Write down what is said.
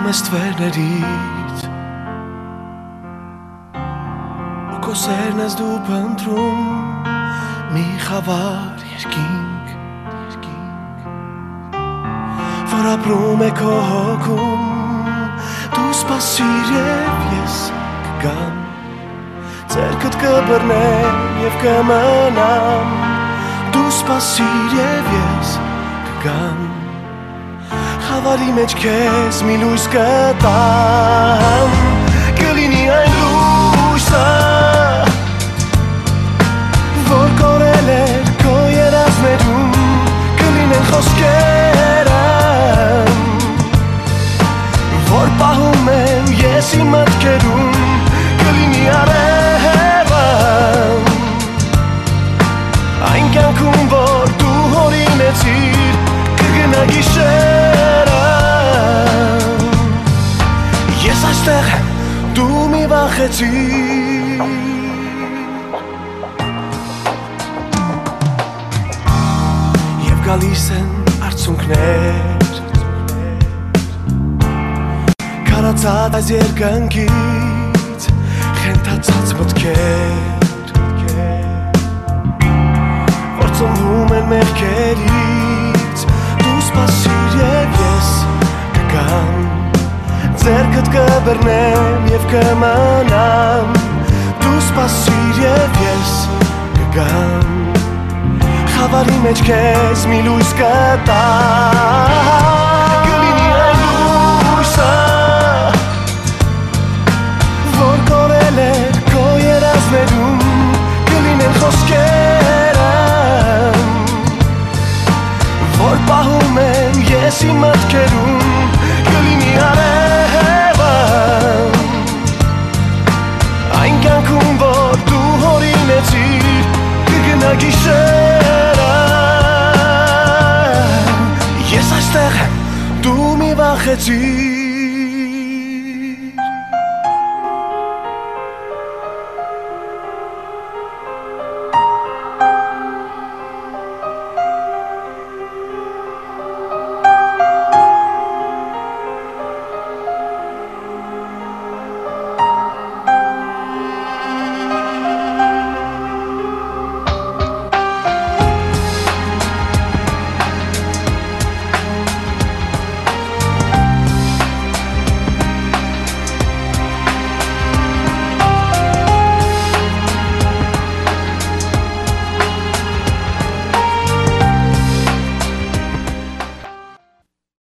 ստվերներից ու քո սերն ես դու փնտրում մի խավար երկինք որ ապրում է քո հոգում դու սպասիր և ես կգամ ձեռքդ կբռնեմ և կմնամ դու սպասիր և ես կգամ Խավարի մեջ քեզ մի լույս կտամ Կլինի այն լույսը Որ կորել էր քո երազներում Կլինեն խոսքերը Որ պահում եմ ես իմ մտքերում Կլինի արևը Այն կյանքում որ դու հորինեցիր Կգնա գիշերը Ես այստեղ եմ, դու մի վախեցիր Եվ գալիս են արցունքներ Քարացած այս երկնքից Խենթացած մտքեր Որ ծնվում են մեղքերից Դու սպասիր և ես կգամ Ձեռքդ կբռնեմ և կմնամ Դու սպասիր և ես կգամ Խավարի մեջ քեզ մի լույս կտամ Կլինի այն լույսը Որ կորել էր քո երազներում Կլինեն խոսքերը Որ պահում եմ ես իմ մտքերում Կլինի արևը Այն կյանքում որ դու հորինեցիր Կգնա գիշերը Ես այստեղ եմ, դու մի վախեցիր